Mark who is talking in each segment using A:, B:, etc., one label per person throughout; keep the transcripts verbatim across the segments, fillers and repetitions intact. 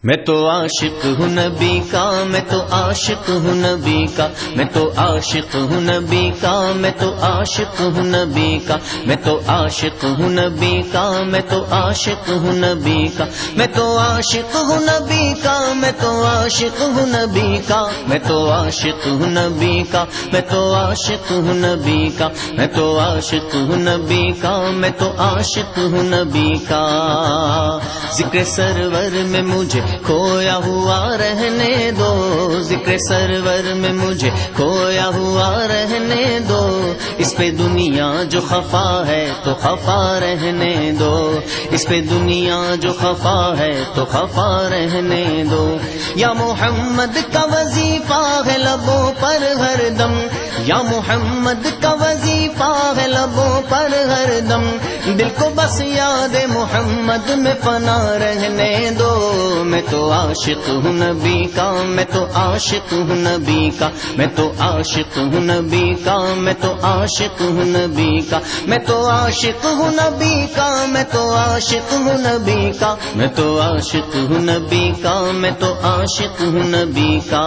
A: میں تو عاشق ہوں نبی کا، میں تو عاشق ہوں نبی کا، میں تو عاشق ہوں نبی کا، میں تو عاشق ہوں نبی کا، میں تو عاشق ہوں نبی کا، میں تو عاشق ہوں نبی کا، میں تو عاشق ہوں نبی کا، میں تو عاشق ہوں نبی کا، میں تو عاشق ہوں نبی کا، میں تو عاشق ہوں نبی کا، میں تو عاشق ہوں نبی کا، میں تو عاشق ہوں نبی کا۔ ذکر سرور میں مجھے کھویا ہوا رہنے دو، ذکر سرور میں مجھے کھویا ہوا رہنے دو، اس پہ دنیا جو خفا ہے تو خفا رہنے دو، اس پہ دنیا جو خفا ہے تو خفا رہنے دو۔ یا محمد کا وظیفہ ہے لبوں پر ہر دم، یا محمد کا وظیفہ ہے لبوں پر ہر دم، دل کو بس یاد محمد میں فنا رہنے دو۔ میں تو عاشق ہوں نبی کا، میں تو عاشق ہوں نبی کا، میں تو عاشق ہوں نبی کا، میں تو عاشق ہوں نبی کا، میں تو عاشق ہوں نبی کا، میں تو عاشق ہوں نبی کا، میں تو عاشق ہوں نبی کا، میں تو عاشق ہوں نبی کا۔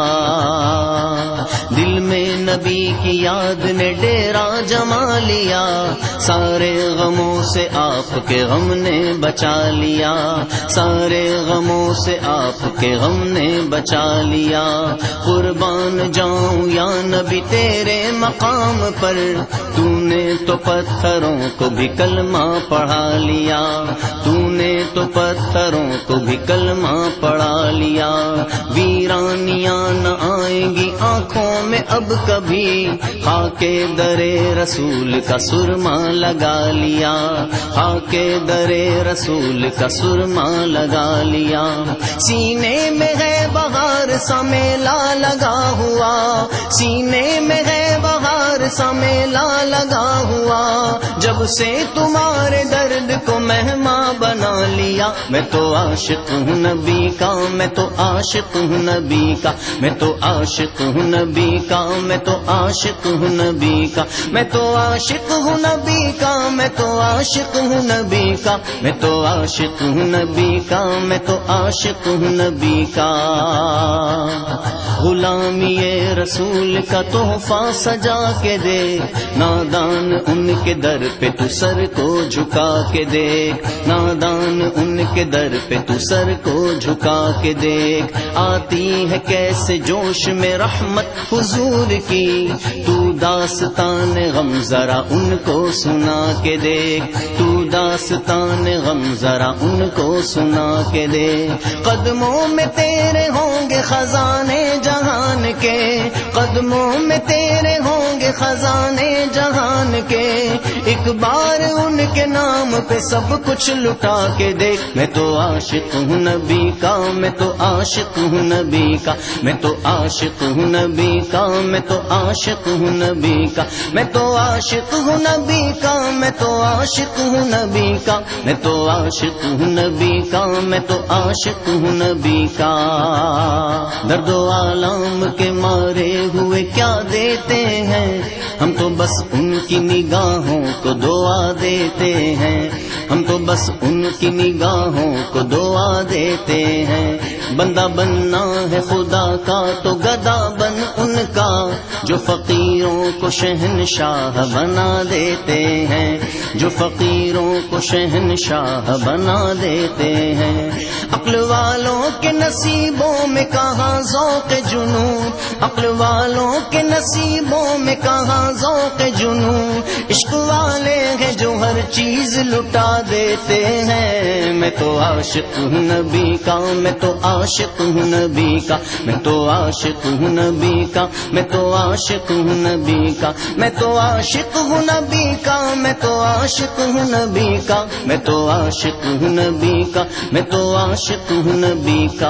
A: دل میں نبی کی یاد نے ڈیرا جما لیا، سارے غموں سے آپ کے غم نے بچا لیا، سارے غموں سے آپ کے غم نے بچا لیا۔ قربان جاؤں یا نبی تیرے مقام پر، تو نے تو پتھروں کو بھی کلمہ پڑھا لیا، تو نے تو پتھروں کو بھی کلمہ پڑھا لیا۔ ویرانیاں نہ آئیں گی آنکھوں میں اب کبھی، خاک درے رسول کا سرما لگا لیا، خاک درے رسول کا سرما لگا لیا۔ سینے میں ہے بہار سا میلہ لگا ہوا، سینے میں ہے بہار سا میلہ لگا ہوا، جب سے تمہارے درد کو مہماں بنا لیا۔ میں تو عاشق ہوں نبی کا، میں تو عاشق ہوں نبی کا، میں تو عاشق ہوں نبی کا، میں تو عاشق ہوں نبی کا، میں تو عاشق ہوں نبی کا، میں تو عاشق ہوں نبی کا، میں تو عاشق ہوں نبی کا، میں تو عاشق ہوں نبی کا۔ غلامی رسول کا تحفہ سجا کے دے، نادان ان کے در پہ تو سر کو جھکا کے دیکھ، نادان ان کے در پہ تو سر کو جھکا کے دیکھ۔ آتی ہے کیسے جوش میں رحمت حضور کی، تو داستان غم ذرا ان کو سنا کے دیکھ، تو داستان غم ذرا ان کو سنا کے دے۔ قدموں میں تیرے ہوں گے خزانے جہان کے، قدموں میں تیرے ہوں گے خزانے جہان کے، ایک بار ان کے نام پہ سب کچھ لٹا کے دیکھ۔ میں تو عاشق ہوں نبی کا، میں تو عاشق ہوں نبی کا، میں تو عاشق ہوں نبی کا، میں تو عاشق ہوں نبی کا، میں تو عاشق ہوں نبی کا، میں تو عاشق ہوں نبی کا، میں تو عاشق ہوں نبی کا، میں تو عاشق ہوں نبی کا۔ درد و آلام کے مارے ہوئے کیا دیتے ہیں، ہم تو بس ان کی نگاہوں کو دعا دیتے ہیں، ہم تو بس ان کی نگاہوں کو دعا دیتے ہیں۔ بندہ بننا ہے خدا کا تو گدا بن ان کا، جو فقیروں کو شہنشاہ بنا دیتے ہیں، جو فقیروں کو شہنشاہ بنا دیتے ہیں۔ عقل والوں کے نصیبوں میں کہاں ذوق جنون، عقل والوں کے نصیبوں میں کہاں ذوق جنون، عشق والے ہیں جو ہر چیز لٹا دیتے ہیں۔ میں تو عاشق ہوں نبی کا، میں تو عاشق ہوں نبی کا، میں تو عاشق ہوں نبی کا، میں تو عاشق ہوں نبی کا، میں تو عاشق ہوں نبی کا، میں تو عاشق ہوں نبی کا، میں تو عاشق ہوں نبی کا، میں تو عاشق ہوں نبی کا۔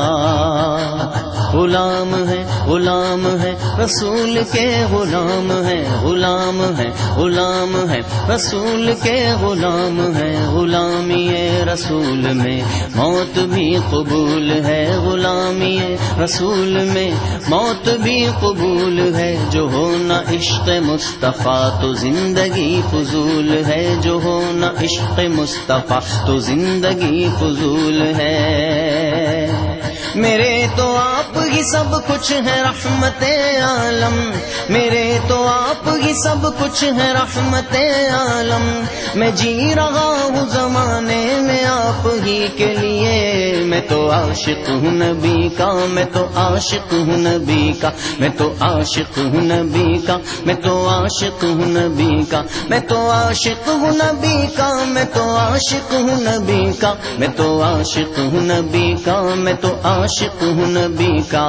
A: غلام ہے غلام ہے رسول کے غلام ہے، غلام ہے غلام ہے رسول کے غلام ہے، غلامی رسول میں موت بھی قبول ہے، غلامی رسول میں موت بھی قبول ہے، جو ہونا عشق مصطفیٰ تو زندگی فضول ہے، جو ہونا عشق مصطفیٰ تو زندگی فضول ہے۔ میرے تو آپ ہی سب کچھ ہے رحمت عالم، میرے تو آپ ہی سب کچھ ہے رحمت عالم، میں جی رہا ہوں زمانے میں آپ ہی کے لیے، میں تو عاشق ہوں نبی کا، میں تو عاشق ہوں نبی کا، میں تو عاشق ہوں نبی کا، میں تو عاشق ہوں نبی کا، میں تو عاشق ہوں نبی کا، میں تو عاشق ہوں نبی کا، میں تو عاشق ہوں نبی کا، میں تو عاشق ہوں نبی کا۔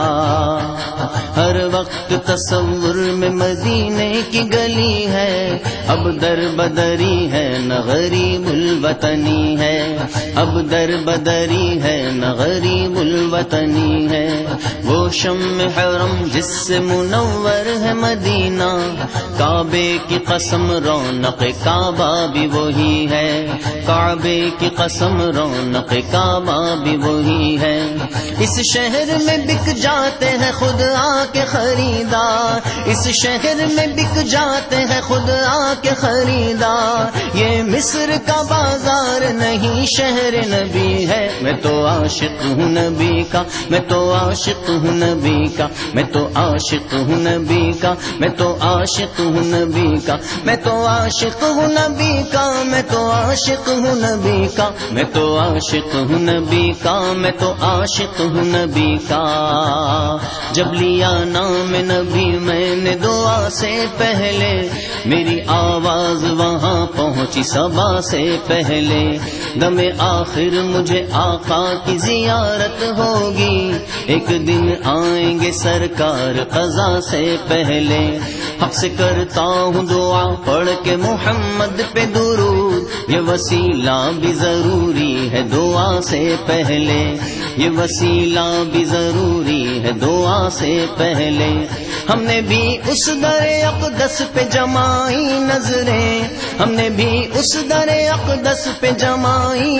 A: ہر وقت تصور میں مدینے کی گلی ہے، اب در بدری ہے نہ غریب الوطنی ہے، اب در بدری ہے نہ غریب الوطنی ہے، وہ شمع حرم جس سے منور ہے مدینہ، کعبے کی قسم رونق کعبہ بھی وہی ہے، کعبے کی قسم رونق کعبہ بھی وہی ہے، اس شہر میں بک جاتے ہیں خود آ کے خریدار، اس شہر میں بک جاتے ہیں خود آ کے خریدار، یہ مصر کا بازار نہیں شہر نبی ہے، میں تو عاشق ہوں نبی کا، میں تو عاشق ہوں نبی کا، میں تو عاشق ہوں نبی کا، میں تو عاشق ہوں نبی کا، میں تو عاشق ہوں نبی کا، میں تو عاشق ہوں نبی کا، میں تو عاشق ہوں نبی کا، میں تو عاشق ہوں نبی کا۔ جب لیا نام نبی میں نے دعا سے پہلے، میری آواز وہاں پہنچی صبا سے پہلے، دم آخر مجھے آقا کی زیارت ہوگی، ایک دن آئیں گے سرکار قضا سے پہلے، حق سے کرتا ہوں دعا پڑھ کے محمد پہ درود، یہ وسیلہ بھی ضروری ہے دعا سے پہلے، یہ وسیلہ بھی ضروری ہے دعا سے پہلے، ہم نے بھی اس در اقدس پہ جمائی نظریں، ہم نے بھی اس در اقدس پہ جمائی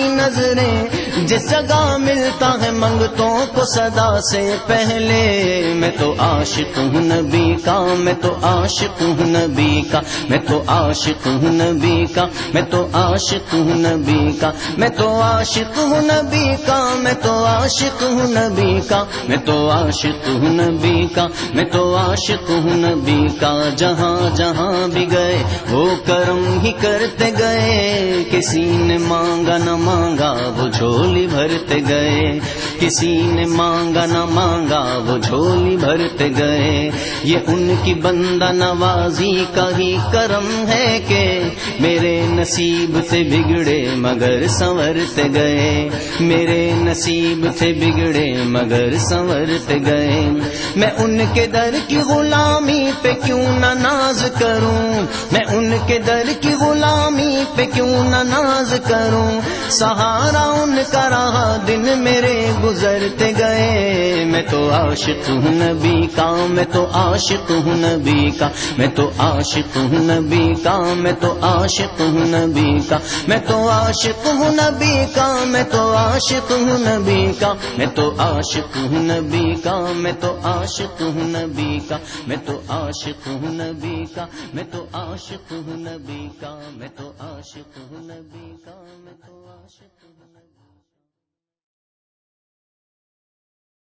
A: نظریں، جس جگہ ملتا ہے منگتوں کو صدا سے پہلے، میں تو عاشق ہوں نبی کا، میں تو عاشق ہوں نبی کا، میں تو عاشق ہوں نبی کا، میں تو عاشق ہوں نبی کا، میں تو عاشق ہوں نبی کا، میں تو عاشق ہوں نبی کا، میں تو عاشق ہوں نبی کا، میں تو عاشق ہوں نبی کا، جہاں جہاں بھی گئے وہ کرم ہی کرتے گئے، کسی نے مانگا نہ مانگا وہ جھولی بھرتے گئے، کسی نے مانگا نہ مانگا وہ جھولی بھرتے گئے، یہ ان کی بندہ نوازی کا ہی کرم ہے کہ میرے نصیب تھے بگڑے مگر سنورتے گئے، میرے نصیب تھے بگڑے مگر سنورتے گئے، میں ان کے در کی غلامی پہ کیوں نہ ناز کروں، میں ان کے در کی غلامی پہ کیوں نہ ناز کروں، سہارا ان کا رہا دن میرے گزرتے گئے، میں تو عاشق ہوں نبی کا، میں تو عاشق ہوں نبی کا، میں تو عاشق ہوں نبی کا، میں تو عاشق ہوں نبی کا، میں تو عاشق ہوں نبی کا، میں تو عاشق ہوں نبی کا، میں تو عاشق ہوں نبی کا، میں تو عاشق ہوں نبی کا، میں تو عاشق ہوں نبی کا، میں تو عاشق ہوں نبی کا، میں تو عاشق ہوں نبی کا، میں تو عاشق ہوں